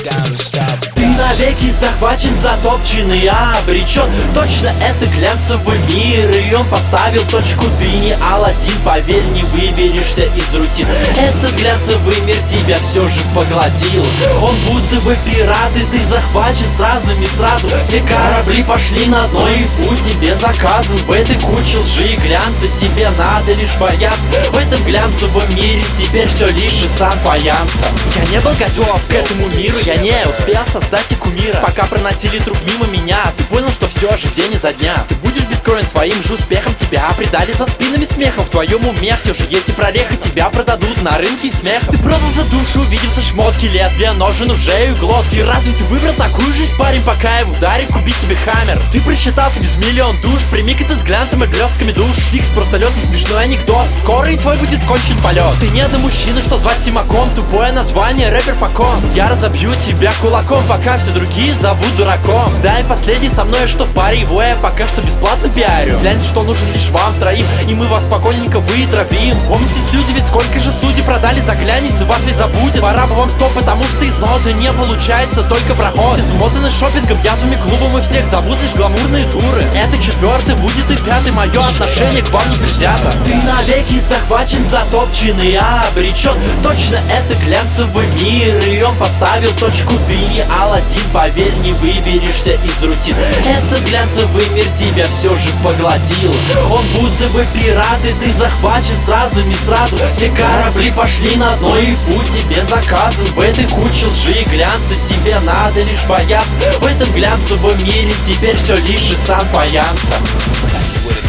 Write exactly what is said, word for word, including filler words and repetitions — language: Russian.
Ты навеки захвачен, затопчен и обречен. Точно это глянцевый мир, и он поставил точку. Ты не Аладдин, поверь, не выберешься из рутин. Этот глянцевый мир тебя все же поглотил. Он будто бы пират, и ты захвачен сразу и сразу. Все корабли пошли на дно, и путь тебе заказан. В этой куче лжи и глянца тебе надо лишь бояться. В этом глянцевом мире теперь все лишь из сан-фаянса. Я не был готов к этому миру, я не успел создать и кумира. Пока проносили труп мимо меня, ты понял, что все же день изо дня. Ты будешь бескроен своим же успехом, тебя предали за спинами смехом. В твоем уме все же есть и прореха, тебя продадут на рынке и смехом. Ты продал за душу, увидев со шмотки, лезвия, ножен, уже и глотки. Разве ты выбрал такую жизнь, парень, пока его ударит, купи себе хаммер? Ты просчитался без миллион душ, прими-ка ты с глянцем и блестками душ. Фикс, просто лед, не смешной анекдот, скоро и твой будет кончен полет. Ты не до мужчины, что звать Симаком, тупое название, рэпер Факом. Я разобью тебя кулаком, пока все другие зовут дураком. Дай последний со мной, что в паре его я пока что бесплатно пиарю. Глянь, что нужен лишь вам троим, и мы вас спокойненько вытравим. Помните, люди, ведь сколько же судей продали за глянец, и вас ведь забудет. Пора бы вам стоп, потому что из ноты не получается только проход. Измотаны шопингом, язвами, клубом, и всех зовут лишь гламурные туры. Это четвертый, будет и пятый, мое отношение к вам не предвзято. Ты навеки захвачен, затопчен и обречен. Точно это глянцевый мир, и он поставил точку. Ты не Аладдин, поверь, не выберешься из рутин. Этот глянцевый мир тебя все же поглотил. Он будто бы пират, и ты захвачен сразу и сразу. Все корабли пошли на дно, и путь тебе заказан. В этой куче лжи и глянца тебе надо лишь бояться. В этом глянцевом мире теперь все лишь из сан-фаянса.